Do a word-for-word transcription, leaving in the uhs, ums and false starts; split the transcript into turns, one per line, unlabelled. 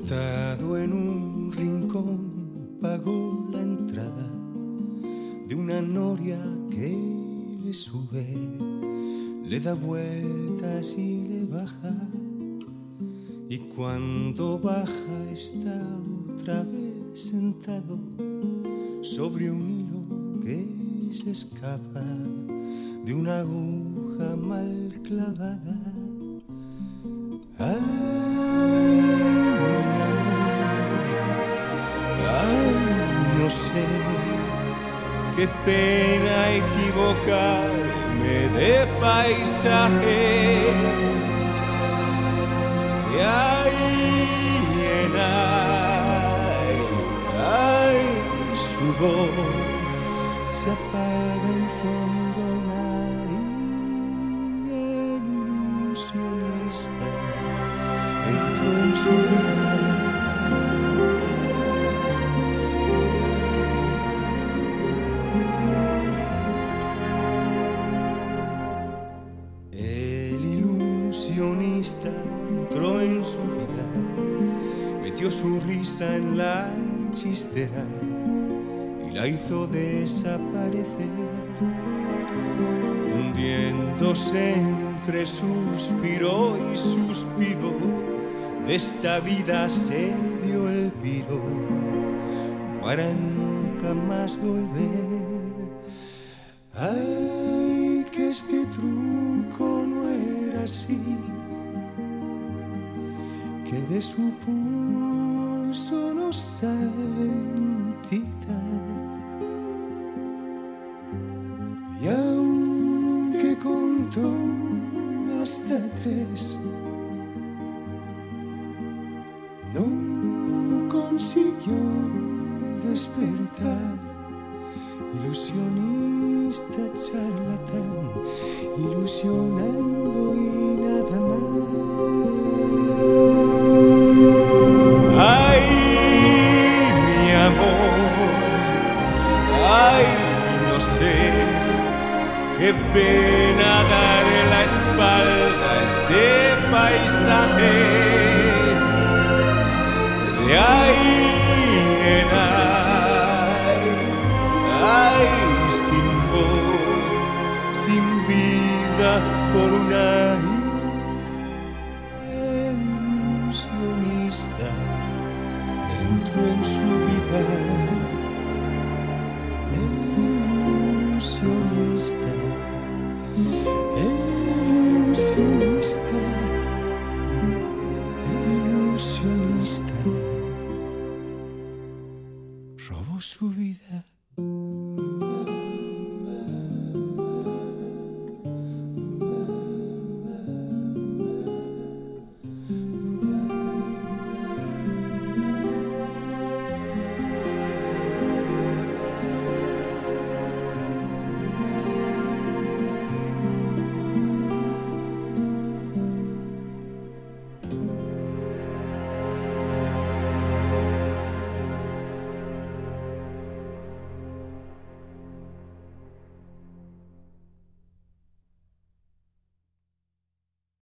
Sentado en un rincón pagó la entrada de una noria que le sube, le da vueltas y le baja, y cuando baja está otra vez sentado sobre un hilo que se escapa de una aguja mal clavada. Ay, mi amor, ay, no sé, qué pena equivocarme de paisaje. De ahí en ay, ay, su voz se apaga en fondo una ilusionista entró en su vida. El ilusionista entró en su vida, metió su risa en la chistera y la hizo desaparecer, hundiéndose entre suspiro y suspiro. De esta vida se dio el viro para nunca más volver. Ay, que este truco no era así, que de su pulso no sale un tic-tac. Y aunque contó hasta tres, no consiguió despertar. Ilusionista charlatán, ilusionando y nada más. Ay, mi amor, ay, no sé, qué pena darle la espalda a este paisaje. De ahí en ay, ay, sin voz, sin vida, por una ilusionista entró en su vida. El ilusionista, el ilusionista, el ilusionista robó su vida.